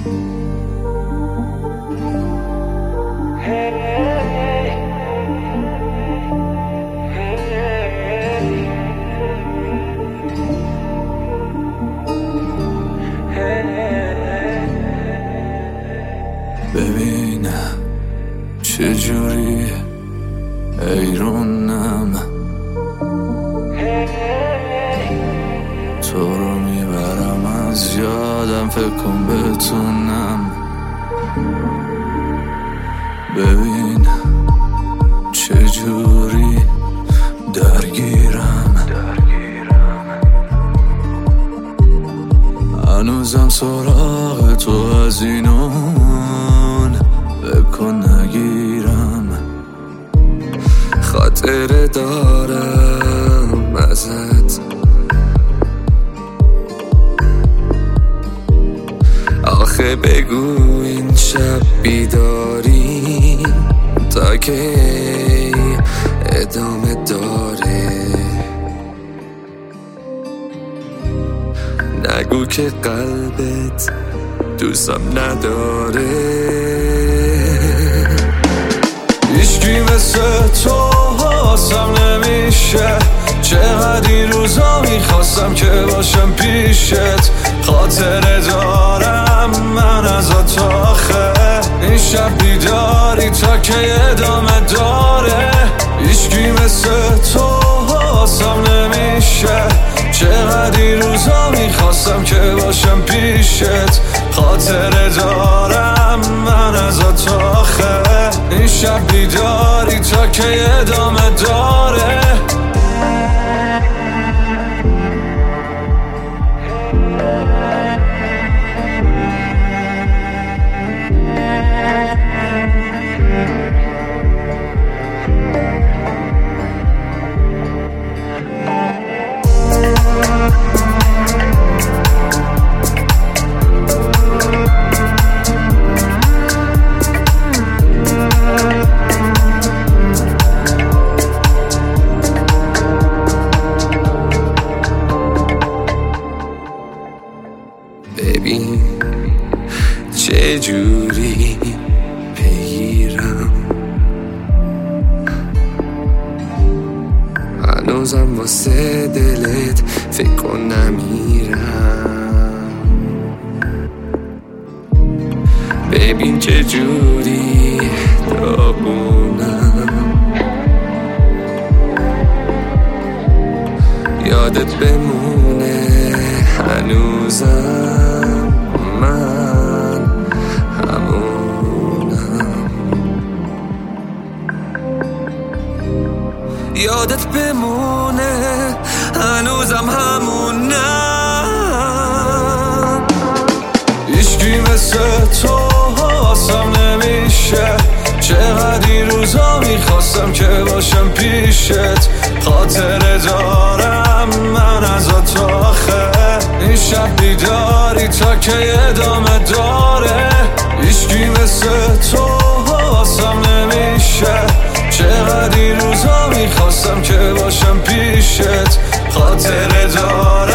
ببینم چجوری ایرونم تو رو میبرم از یادم، فکر کن بتونم. ببین چجوری درگیرم، هنوزم سراغ تو از اینون، فکر کن نگیرم. خاطره دارم ازت، آخه بگو این شب بیداری تا که ادامه داره. نگو که قلبت دوستم نداره. هیچکی مثل تو حاسم نمیشه، چقدر این روزا میخواستم که باشم پیشت. خاطره دارم من ازت آخه، این شب بیداری تا که ادامه داره. هیچکی مثل تو حاسم نمیشه، چقدر این روزا میخواستم که باشم پیشت. خاطره دارم من ازت آخه، این شب بیداری تا که ادامه داره. ببین چجوری بگیرم، هنوزم واسه دلت فکر کن نمیرم. ببین چجوری داغونم، یادت بمونه هنوزم من همونم. یادت بمونه هنوزم همونم. هیچکی مثل تو حاسم نمیشه، چقدر این روزا میخواستم که باشم پیشت. خاطره دارم من ازت آخه، این شب بیداری تا که ادامه داره. هیچکی مثل تو حاسم نمیشه، چقدر این روزا میخواستم که باشم پیشت. خاطره دارم